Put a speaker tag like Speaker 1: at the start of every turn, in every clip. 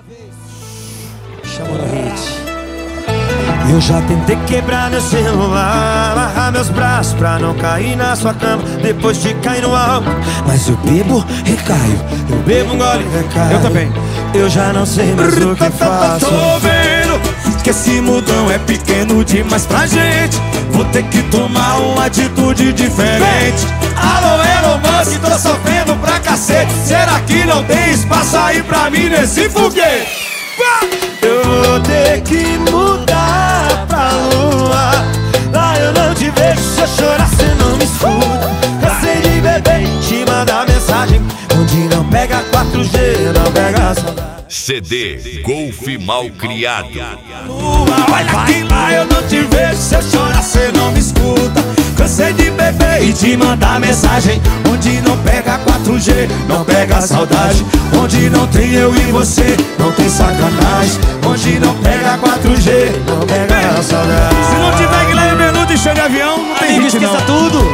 Speaker 1: Chamou no hit. Eu já tentei quebrar meu celular, amarrar meus braços pra não cair na sua cama depois de cair no álcool. Mas eu bebo, recaio, eu bebo um gole, recaio.
Speaker 2: Eu também.
Speaker 1: Eu já não sei mais o que faço.
Speaker 2: Tô vendo que esse mudão é pequeno demais pra gente. Vou ter que tomar uma atitude diferente. Alô, Elon Musk, tô sofrendo pra cacete. Será que não tem espaço aí pra mim nesse foguete?
Speaker 1: Eu vou ter que mudar pra lua. Lá eu não te vejo, se eu chorar cê não me escuta. Cansei de beber e te mandar mensagem onde não pega 4G, não pega saudade.
Speaker 3: CD Golf Malcriado.
Speaker 2: Olha que lá eu não te vejo, se eu chorar cê não me escuta. Cansei de beber e te mandar mensagem onde não pega 4G, não pega saudade. Onde não tem eu e você, não tem sacanagem. Onde não pega 4G, não pega saudade. Se não tiver Guilherme Menudo e cheio de avião, não tem hit não.
Speaker 1: Esqueça tudo.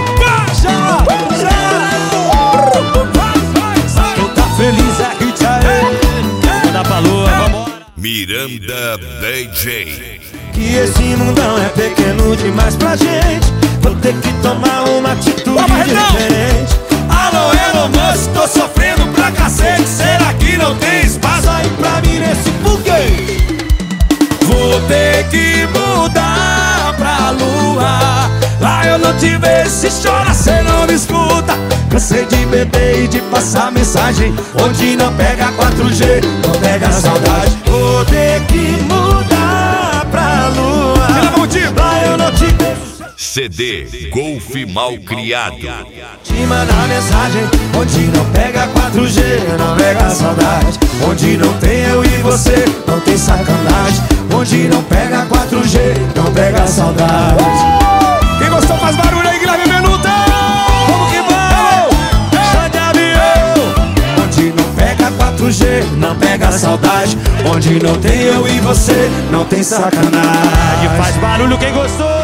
Speaker 2: Tu tá feliz é hit aí.
Speaker 1: Manda pra lua, vambora.
Speaker 3: Miranda DJ.
Speaker 1: Que esse mundão é pequeno demais pra gente. Vou ter que tomar uma atitude diferente.
Speaker 2: Alô, Elon Musk, tô sofrendo pra cacete. Será que não tem espaço aí pra mim nesse foguete? Vou ter que mudar pra lua. Lá eu não te vejo, se chora cê não me escuta. Cansei de beber e de passar mensagem onde não pega 4G, não pega saudade.
Speaker 1: Vou ter que mudar pra lua. Lá eu não te vejo.
Speaker 3: CD Golf Malcriado.
Speaker 1: Te mandar mensagem onde não pega 4G, não pega saudade. Onde não tem eu e você, não tem sacanagem. Onde não pega 4G, não pega saudade.
Speaker 2: Quem gostou faz barulho aí, Guilherme Menudo. Vamos que vamos.
Speaker 1: Chá de avião.
Speaker 2: Onde não pega 4G, não pega saudade. Onde não tem eu e você, não tem sacanagem.
Speaker 1: Faz barulho quem gostou.